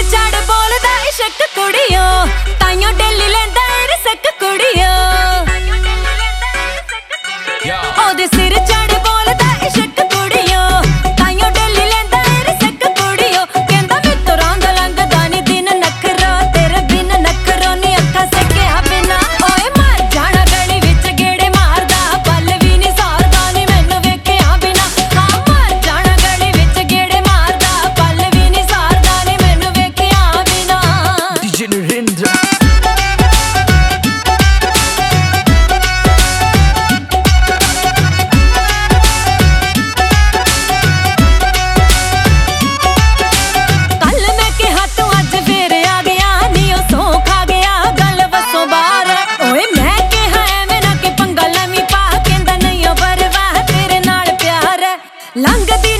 ਚੜ ਬੋਲਦਾ ਇਸ਼ਕ ਕੁੜੀਓ, ਤਾਈਓ ਡੇਲੀ ਲੈਂਦਾ ਰਿਸਕ ਕੁੜੀਓ। ਉਹਦੇ ਸਿਰ ਚੜ ਬੋਲਦਾ ਇਸ਼ਕ ਕੁੜੀਓ, ਤਾਈਓ ਡੇਲੀ ਲੈਂਦਾ ਰਿਸਕ ਕੁੜੀਓ। ਕਹਿੰਦਾ ਮਿੱਤਰ ਰੰਗ ਲੰਘਦਾ ਨੀ ਦਿਨ ਨਖਰਾ, ਤੇਰੇ ਬਿਨ ਨਖਰੋਂ ਨੀ ਅੱਖਾਂ ਸਕਿਆ ਬਿਨਾ। ਓਏ ਮਰ ਜਾਣਾ ਗਲੀ ਵਿੱਚ ਗੇੜੇ ਮਾਰਦਾ, ਪਲ ਵੀ ਨੀ ਸਾਰਦਾ ਨੀ ਮੈਨੂੰ ਵੇਖਿਆ ਬਿਨਾ। ਹਾਂ ਮਰ ਜਾਣਾ ਗਲੀ ਵਿੱਚ ਗੇੜੇ ਮਾਰਦਾ, ਪਲ ਵੀ ਨੀ ਸਾਰਦਾ ਨੀ ਮੈਨੂੰ ਵੇਖਿਆ ਬਿਨਾ। DJ Narendra ਲੰਘਦੀ